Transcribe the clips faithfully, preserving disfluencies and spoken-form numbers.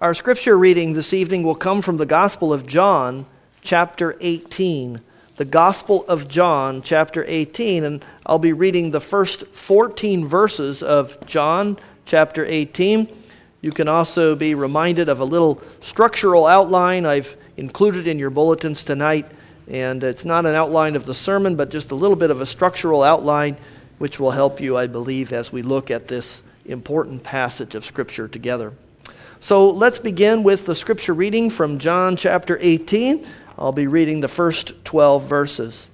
Our scripture reading this evening will come from the Gospel of John, chapter eighteen. The Gospel of John, chapter eighteen, and I'll be reading the first fourteen verses of John, chapter eighteen. You can also be reminded of a little structural outline I've included in your bulletins tonight, and it's not an outline of the sermon, but just a little bit of a structural outline, which will help you, I believe, as we look at this important passage of Scripture together. So let's begin with the Scripture reading from John chapter eighteen. I'll be reading the first twelve verses.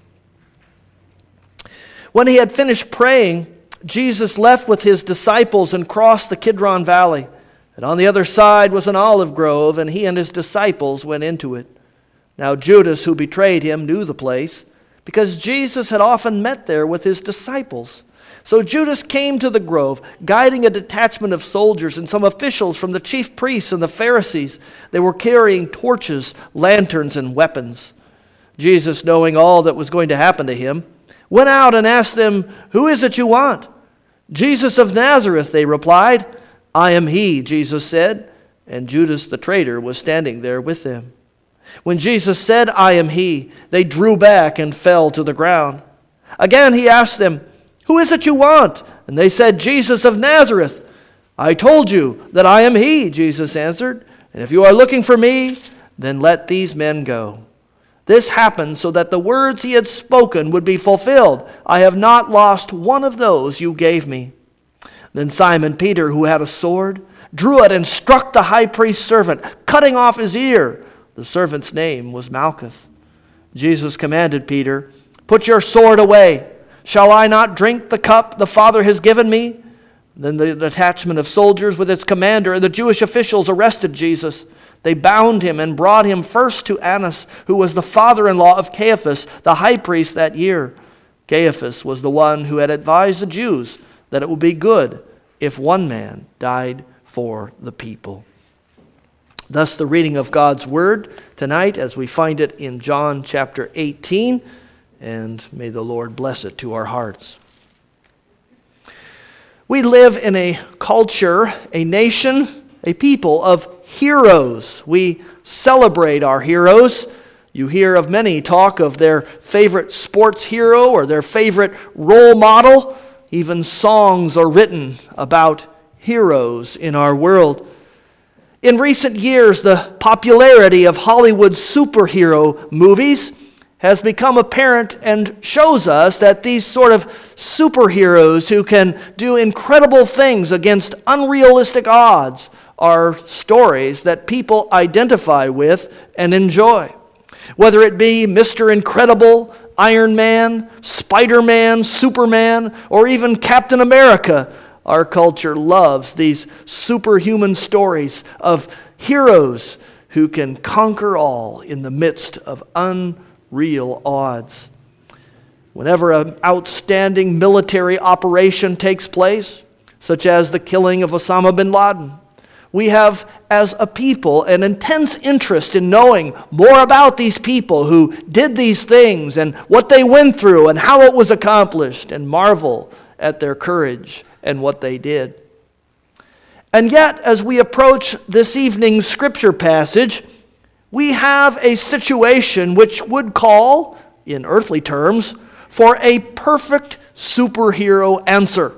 When he had finished praying, Jesus left with his disciples and crossed the Kidron Valley. And on the other side was an olive grove, and he and his disciples went into it. Now Judas, who betrayed him, knew the place, because Jesus had often met there with his disciples. So Judas came to the grove, guiding a detachment of soldiers and some officials from the chief priests and the Pharisees. They were carrying torches, lanterns, and weapons. Jesus, knowing all that was going to happen to him, went out and asked them, "Who is it you want?" "Jesus of Nazareth," they replied. "I am he," Jesus said, and Judas the traitor was standing there with them. When Jesus said, "I am he," they drew back and fell to the ground. Again he asked them, "Who is it you want?" And they said, "Jesus of Nazareth." "I told you that I am he," Jesus answered. "And if you are looking for me, then let these men go." This happened so that the words he had spoken would be fulfilled. "I have not lost one of those you gave me." Then Simon Peter, who had a sword, drew it and struck the high priest's servant, cutting off his ear. The servant's name was Malchus. Jesus commanded Peter, "Put your sword away. Shall I not drink the cup the Father has given me?" Then the detachment of soldiers with its commander and the Jewish officials arrested Jesus. They bound him and brought him first to Annas, who was the father-in-law of Caiaphas, the high priest that year. Caiaphas was the one who had advised the Jews that it would be good if one man died for the people. Thus the reading of God's Word tonight as we find it in John chapter eighteen. And may the Lord bless it to our hearts. We live in a culture, a nation, a people of heroes. We celebrate our heroes. You hear of many talk of their favorite sports hero or their favorite role model. Even songs are written about heroes in our world. In recent years, the popularity of Hollywood superhero movies has become apparent and shows us that these sort of superheroes who can do incredible things against unrealistic odds are stories that people identify with and enjoy. Whether it be Mister Incredible, Iron Man, Spider-Man, Superman, or even Captain America, our culture loves these superhuman stories of heroes who can conquer all in the midst of unreal real odds. Whenever an outstanding military operation takes place, such as the killing of Osama bin Laden, we have, as a people, an intense interest in knowing more about these people who did these things and what they went through and how it was accomplished, and marvel at their courage and what they did. And yet, as we approach this evening's scripture passage, we have a situation which would call, in earthly terms, for a perfect superhero answer.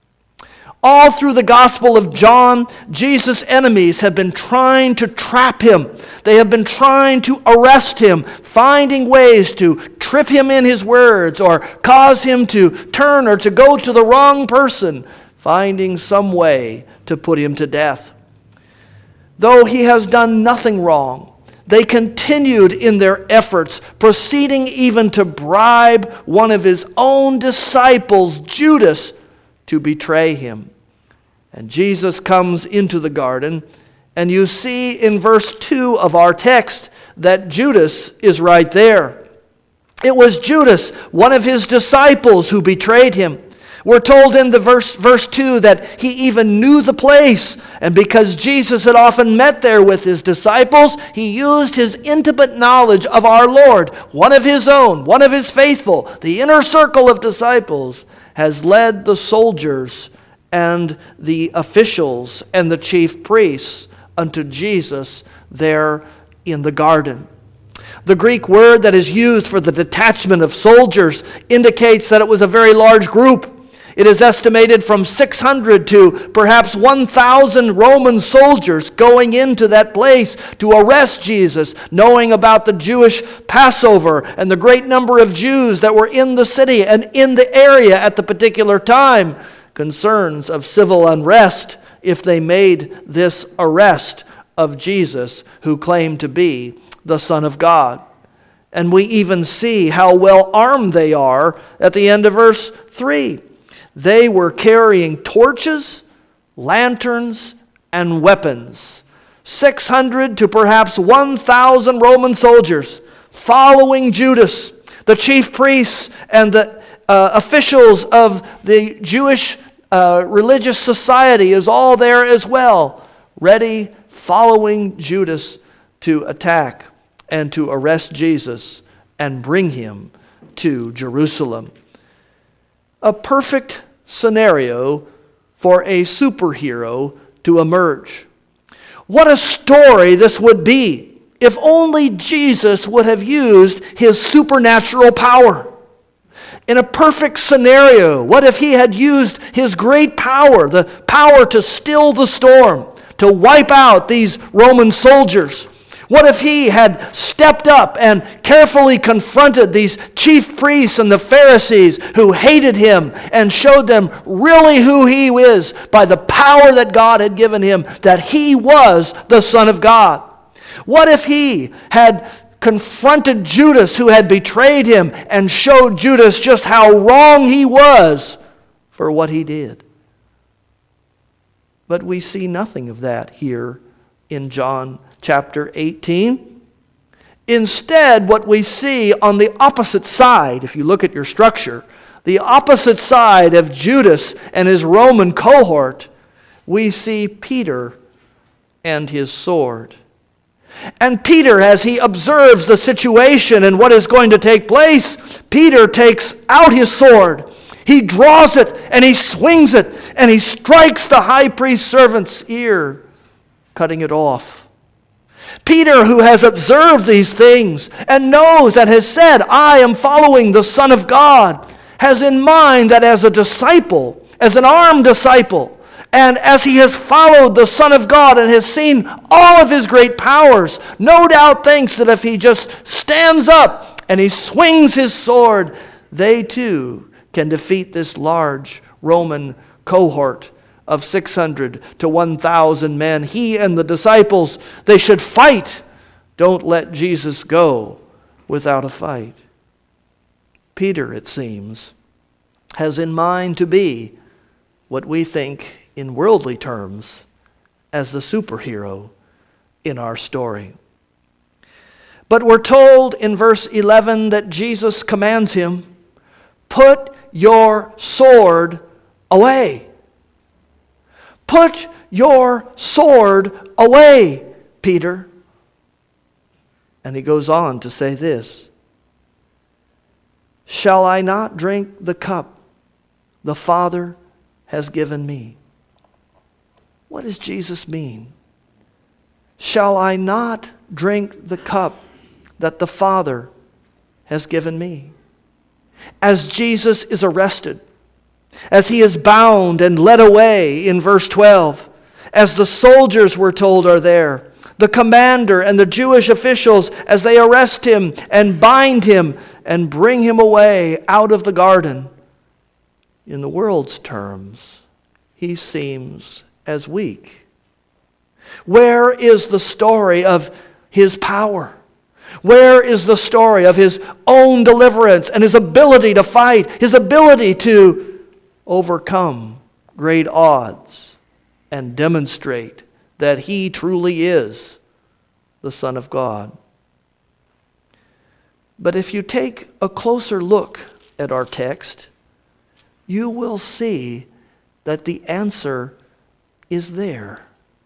All through the Gospel of John, Jesus' enemies have been trying to trap him. They have been trying to arrest him, finding ways to trip him in his words or cause him to turn or to go to the wrong person, finding some way to put him to death. Though he has done nothing wrong, they continued in their efforts, proceeding even to bribe one of his own disciples, Judas, to betray him. And Jesus comes into the garden, and you see in verse two of our text that Judas is right there. It was Judas, one of his disciples, who betrayed him. We're told in the verse, verse two that he even knew the place. And because Jesus had often met there with his disciples, he used his intimate knowledge of our Lord, one of his own, one of his faithful, the inner circle of disciples, has led the soldiers and the officials and the chief priests unto Jesus there in the garden. The Greek word that is used for the detachment of soldiers indicates that it was a very large group. It is estimated from six hundred to perhaps one thousand Roman soldiers going into that place to arrest Jesus, knowing about the Jewish Passover and the great number of Jews that were in the city and in the area at the particular time. Concerns of civil unrest if they made this arrest of Jesus, who claimed to be the Son of God. And we even see how well armed they are at the end of verse three. They were carrying torches, lanterns, and weapons. six hundred to perhaps one thousand Roman soldiers following Judas. The chief priests and the uh, officials of the Jewish uh, religious society is all there as well, ready, following Judas to attack and to arrest Jesus and bring him to Jerusalem. A perfect scenario for a superhero to emerge. What a story this would be if only Jesus would have used his supernatural power. In a perfect scenario, what if he had used his great power, the power to still the storm, to wipe out these Roman soldiers? What if he had stepped up and carefully confronted these chief priests and the Pharisees who hated him and showed them really who he is by the power that God had given him, that he was the Son of God? What if he had confronted Judas who had betrayed him and showed Judas just how wrong he was for what he did? But we see nothing of that here in John chapter eighteen. Instead, what we see on the opposite side, if you look at your structure, the opposite side of Judas and his Roman cohort, we see Peter and his sword. And Peter, as he observes the situation and what is going to take place, Peter takes out his sword. He draws it and he swings it and he strikes the high priest's servant's ear, cutting it off. Peter, who has observed these things and knows and has said, I am following the Son of God, has in mind that as a disciple, as an armed disciple, and as he has followed the Son of God and has seen all of his great powers, no doubt thinks that if he just stands up and he swings his sword, they too can defeat this large Roman cohort of six hundred to one thousand men. He and the disciples, they should fight. Don't let Jesus go without a fight. Peter, it seems, has in mind to be what we think in worldly terms as the superhero in our story. But we're told in verse eleven that Jesus commands him, put your sword away. Put your sword away, Peter. And he goes on to say this, shall I not drink the cup the Father has given me? What does Jesus mean? Shall I not drink the cup that the Father has given me? As Jesus is arrested, as he is bound and led away in verse twelve, as the soldiers, we're told, are there, the commander and the Jewish officials, as they arrest him and bind him and bring him away out of the garden, in the world's terms, he seems as weak. Where is the story of his power? Where is the story of his own deliverance and his ability to fight, his ability to overcome great odds and demonstrate that he truly is the Son of God? But if you take a closer look at our text, you will see that the answer is there.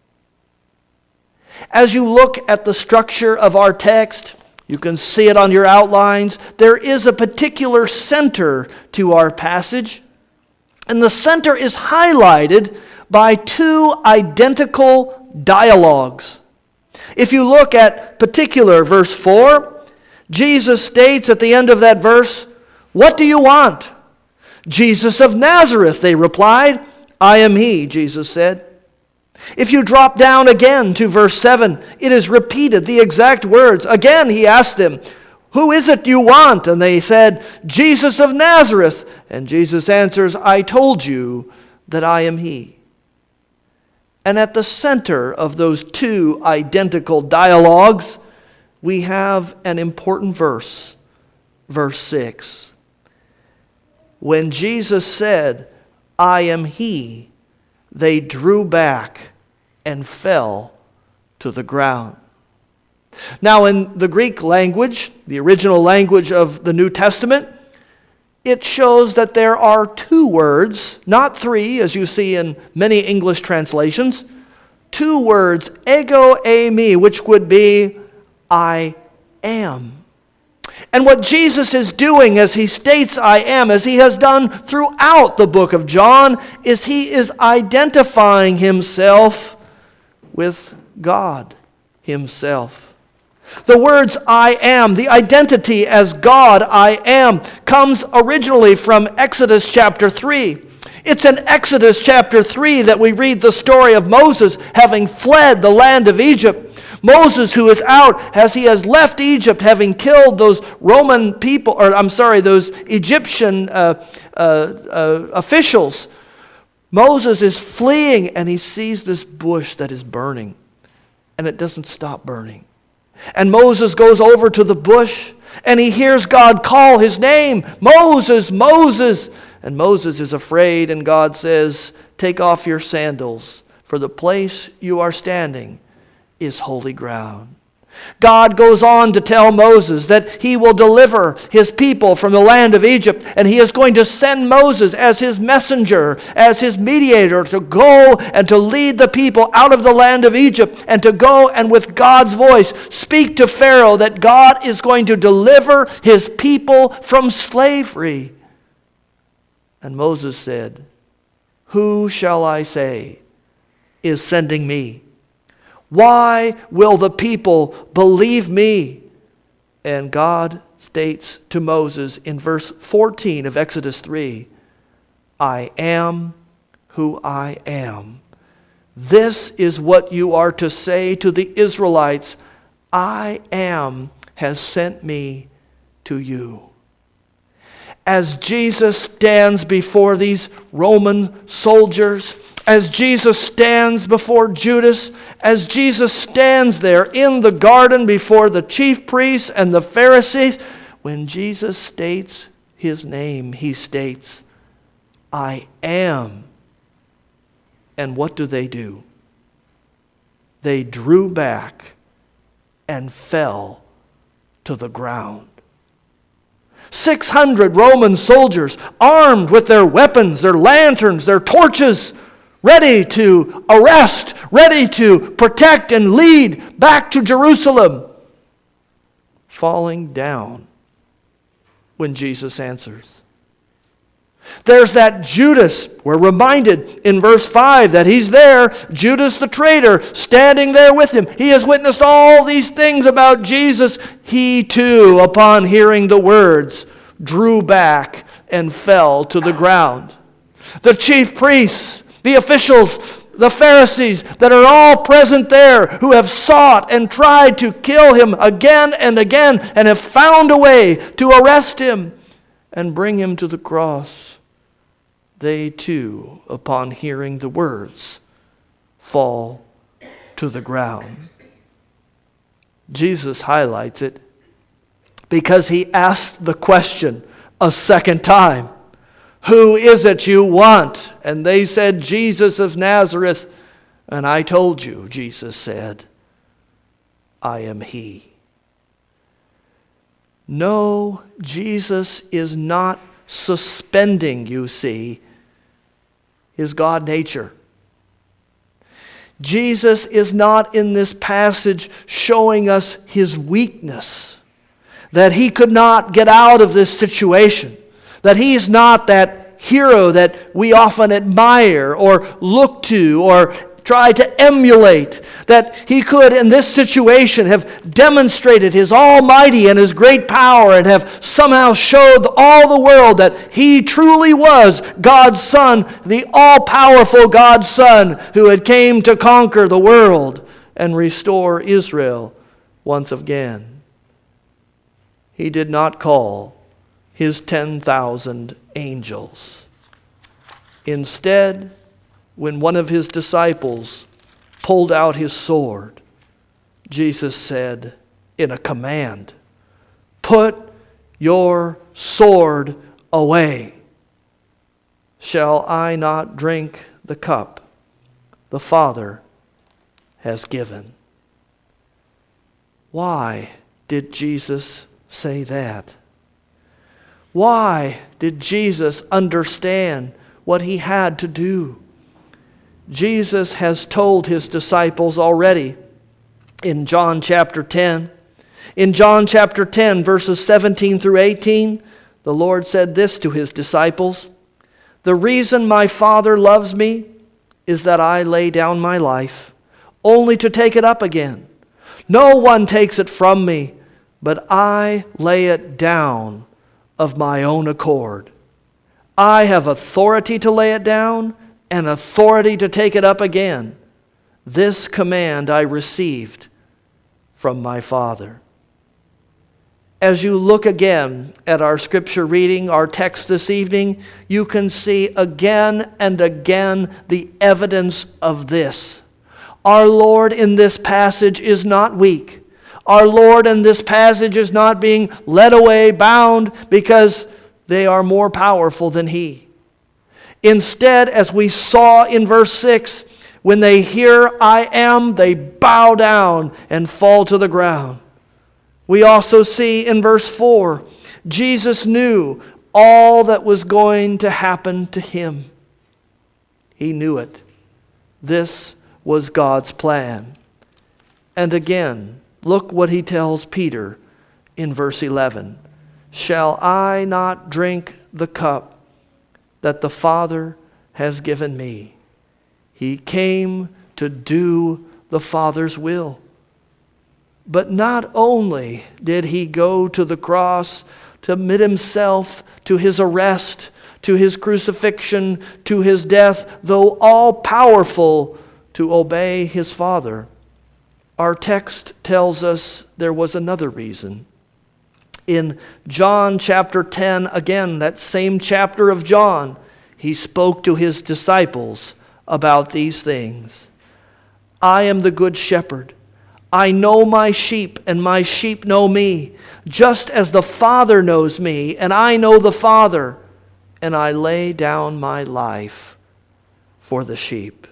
As you look at the structure of our text, you can see it on your outlines. There is a particular center to our passage, and the center is highlighted by two identical dialogues. If you look at particular verse four, Jesus states at the end of that verse, "What do you want?" "Jesus of Nazareth," they replied. "I am he," Jesus said. If you drop down again to verse seven, it is repeated, the exact words. Again he asked them, "Who is it you want?" And they said, "Jesus of Nazareth." And Jesus answers, "I told you that I am he." And at the center of those two identical dialogues, we have an important verse, verse six. When Jesus said, "I am he," they drew back and fell to the ground. Now, in the Greek language, the original language of the New Testament, it shows that there are two words, not three, as you see in many English translations. Two words, ego eimi, which would be, "I am." And what Jesus is doing as he states "I am," as he has done throughout the book of John, is he is identifying himself with God himself. The words "I am," the identity as God, "I am," comes originally from Exodus chapter three. It's in Exodus chapter three that we read the story of Moses having fled the land of Egypt. Moses, who is out as he has left Egypt, having killed those Roman people, or I'm sorry, those Egyptian uh, uh, uh, officials. Moses is fleeing and he sees this bush that is burning, and it doesn't stop burning. And Moses goes over to the bush and he hears God call his name, "Moses, Moses." And Moses is afraid, and God says, "Take off your sandals, for the place you are standing is holy ground." God goes on to tell Moses that he will deliver his people from the land of Egypt, and he is going to send Moses as his messenger, as his mediator, to go and to lead the people out of the land of Egypt, and to go and with God's voice speak to Pharaoh that God is going to deliver his people from slavery. And Moses said, "Who shall I say is sending me? Why will the people believe me?" And God states to Moses in verse fourteen of Exodus three, "I am who I am. This is what you are to say to the Israelites. I am has sent me to you." As Jesus stands before these Roman soldiers, as Jesus stands before Judas, as Jesus stands there in the garden before the chief priests and the Pharisees, when Jesus states his name, he states, "I am." And what do they do? They drew back and fell to the ground. six hundred Roman soldiers, armed with their weapons, their lanterns, their torches, ready to arrest, ready to protect and lead back to Jerusalem, falling down when Jesus answers. There's that Judas. We're reminded in verse five that he's there, Judas the traitor, standing there with him. He has witnessed all these things about Jesus. He too, upon hearing the words, drew back and fell to the ground. The chief priests, the officials, the Pharisees that are all present there, who have sought and tried to kill him again and again and have found a way to arrest him and bring him to the cross, they too, upon hearing the words, fall to the ground. Jesus highlights it because he asked the question a second time, "Who is it you want?" And they said, "Jesus of Nazareth." "And I told you," Jesus said, "I am he." No, Jesus is not suspending, you see, his God nature. Jesus is not in this passage showing us his weakness, that he could not get out of this situation, that he's not that hero that we often admire or look to or try to emulate, that he could in this situation have demonstrated his almighty and his great power and have somehow showed all the world that he truly was God's Son, the all-powerful God's Son who had came to conquer the world and restore Israel once again. He did not call his ten thousand angels. Instead, when one of his disciples pulled out his sword, Jesus said in a command, "Put your sword away. Shall I not drink the cup the Father has given?" Why did Jesus say that? Why did Jesus understand what he had to do? Jesus has told his disciples already in John chapter ten. In John chapter ten, verses seventeen through eighteen, the Lord said this to his disciples, "The reason my Father loves me is that I lay down my life, only to take it up again. No one takes it from me, but I lay it down of my own accord. I have authority to lay it down and authority to take it up again. This command I received from my Father." As you look again at our scripture reading, our text this evening, you can see again and again the evidence of this. Our Lord in this passage is not weak. Our Lord in this passage is not being led away, bound, because they are more powerful than He. Instead, as we saw in verse six, when they hear "I am," they bow down and fall to the ground. We also see in verse four, Jesus knew all that was going to happen to Him. He knew it. This was God's plan. And again, look what He tells Peter in verse eleven. "Shall I not drink the cup that the Father has given me?" He came to do the Father's will. But not only did He go to the cross to admit Himself to His arrest, to His crucifixion, to His death, though all powerful, to obey His Father, our text tells us there was another reason. In John chapter ten, again, that same chapter of John, He spoke to His disciples about these things. "I am the good shepherd. I know my sheep, and my sheep know me, just as the Father knows me, and I know the Father, and I lay down my life for the sheep."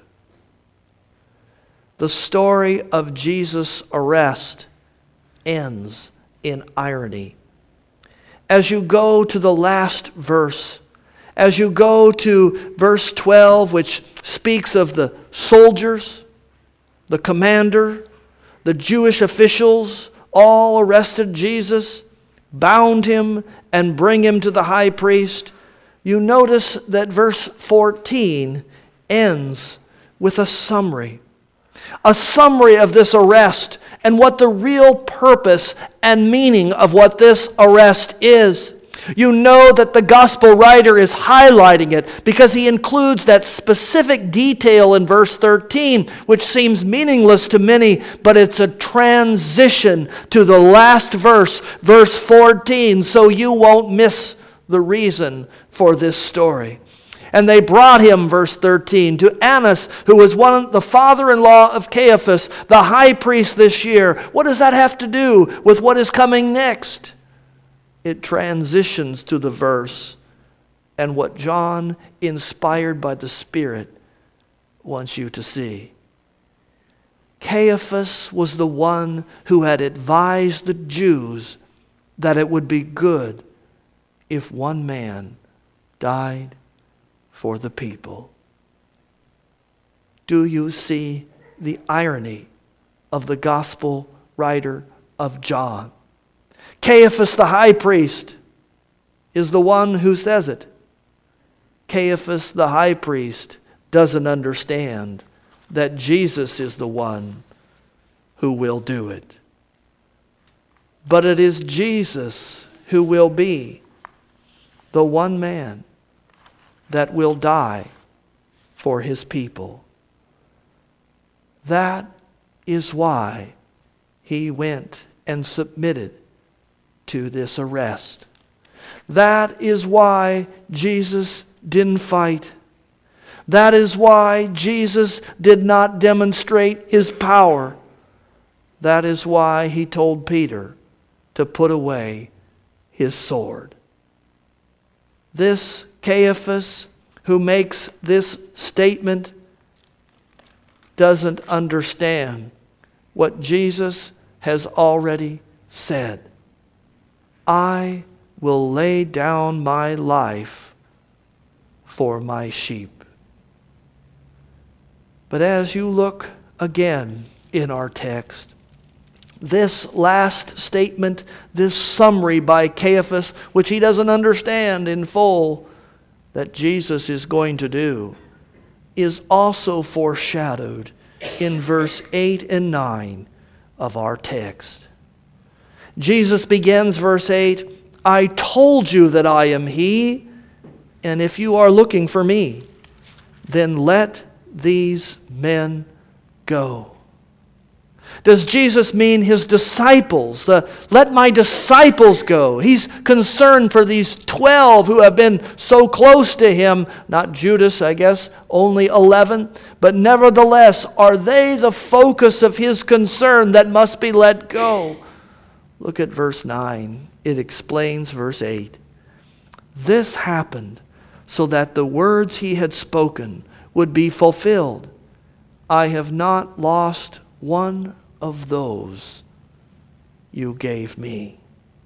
The story of Jesus' arrest ends in irony. As you go to the last verse, as you go to verse twelve, which speaks of the soldiers, the commander, the Jewish officials, all arrested Jesus, bound Him, and bring Him to the high priest, you notice that verse fourteen ends with a summary. A summary of this arrest and what the real purpose and meaning of what this arrest is. You know that the gospel writer is highlighting it because he includes that specific detail in verse thirteen, which seems meaningless to many, but it's a transition to the last verse, verse fourteen, so you won't miss the reason for this story. "And they brought him," verse thirteen, "to Annas, who was one the father-in-law of Caiaphas, the high priest this year." What does that have to do with what is coming next? It transitions to the verse and what John, inspired by the Spirit, wants you to see. Caiaphas was the one who had advised the Jews that it would be good if one man died for the people. Do you see the irony of the gospel writer of John? Caiaphas the high priest is the one who says it. Caiaphas the high priest doesn't understand that Jesus is the one who will do it. But it is Jesus who will be the one man that will die for his people. That is why he went and submitted to this arrest. That is why Jesus didn't fight. That is why Jesus did not demonstrate his power. That is why he told Peter to put away his sword. This Caiaphas, who makes this statement, doesn't understand what Jesus has already said. I will lay down my life for my sheep. But as you look again in our text, this last statement, this summary by Caiaphas, which he doesn't understand in full, that Jesus is going to do, is also foreshadowed in verse eight and nine of our text. Jesus begins verse eight, I told you that I am He, and if you are looking for me, then let these men go. Does Jesus mean his disciples? Uh, let my disciples go. He's concerned for these twelve who have been so close to him. Not Judas, I guess, only eleven. But nevertheless, are they the focus of his concern that must be let go? Look at verse nine. It explains verse eight. This happened so that the words he had spoken would be fulfilled. I have not lost one of those you gave me.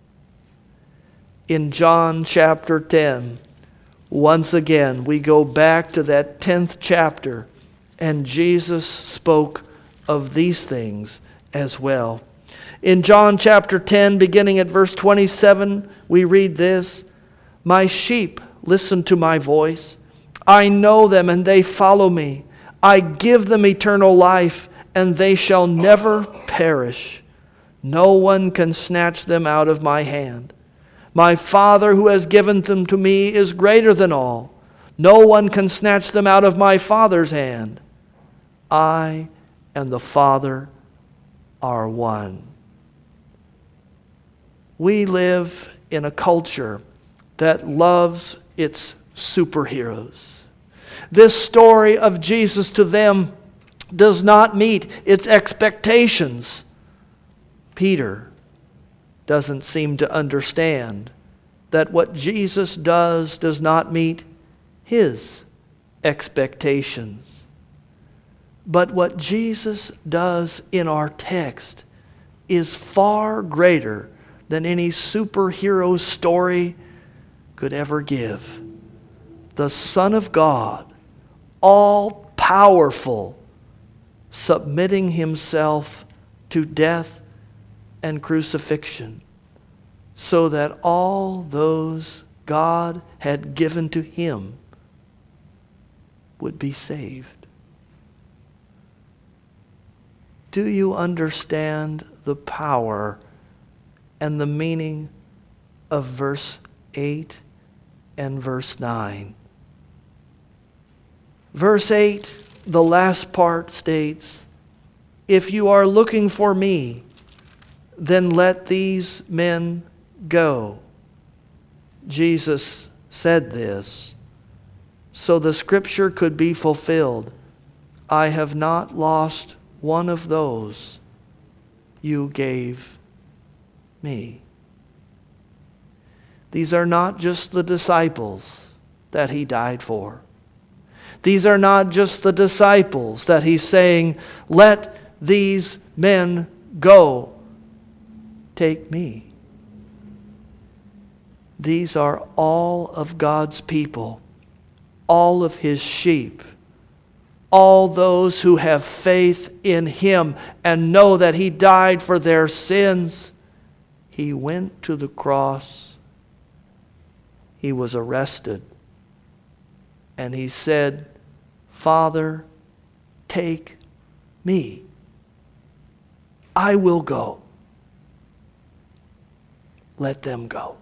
In John chapter ten, once again, we go back to that tenth chapter, and Jesus spoke of these things as well. In John chapter ten, beginning at verse twenty-seven, we read this, my sheep listen to my voice. I know them and they follow me. I give them eternal life, and they shall never perish. No one can snatch them out of my hand. My Father who has given them to me is greater than all. No one can snatch them out of my Father's hand. I and the Father are one. We live in a culture that loves its superheroes. This story of Jesus to them does not meet its expectations. Peter doesn't seem to understand that what Jesus does does not meet his expectations. But what Jesus does in our text is far greater than any superhero story could ever give. The Son of God, all powerful, submitting himself to death and crucifixion, so that all those God had given to him would be saved. Do you understand the power and the meaning of verse eight and verse nine? Verse eight, the last part states, if you are looking for me, then let these men go. Jesus said this so the scripture could be fulfilled. I have not lost one of those you gave me. These are not just the disciples that he died for. These are not just the disciples that he's saying, let these men go. Take me. These are all of God's people, all of his sheep, all those who have faith in him and know that he died for their sins. He went to the cross. He was arrested. And he said, Father, take me. I will go. Let them go.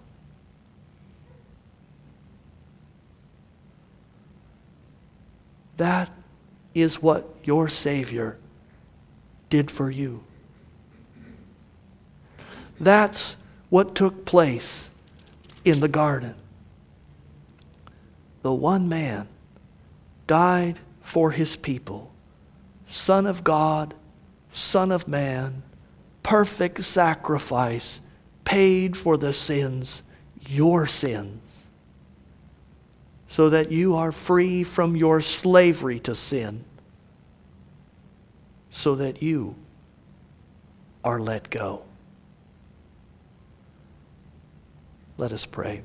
That is what your Savior did for you. That's what took place in the garden. The one man died for his people. Son of God, Son of man, perfect sacrifice, paid for the sins, your sins, so that you are free from your slavery to sin, so that you are let go. Let us pray.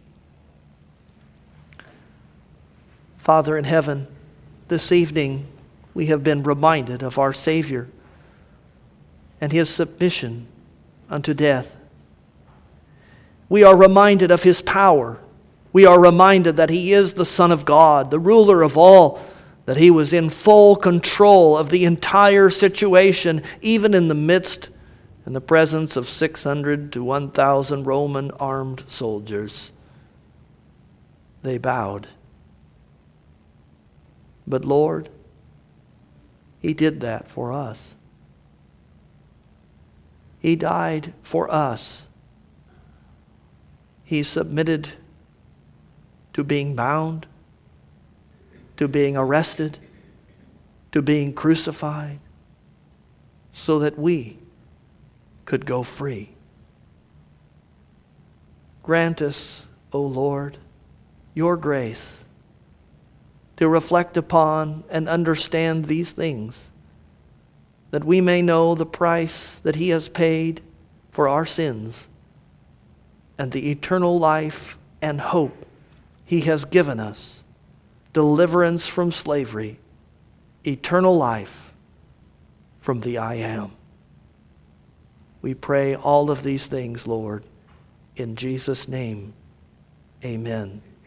Father in heaven, this evening we have been reminded of our Savior and his submission unto death. We are reminded of his power. We are reminded that he is the Son of God, the ruler of all, that he was in full control of the entire situation, even in the midst in the presence of six hundred to one thousand Roman armed soldiers. They bowed. But Lord, he did that for us. He died for us. He submitted to being bound, to being arrested, to being crucified, so that we could go free. Grant us, O Lord, your grace to reflect upon and understand these things, that we may know the price that he has paid for our sins and the eternal life and hope he has given us, deliverance from slavery, eternal life from the I am. We pray all of these things, Lord, in Jesus' name, amen.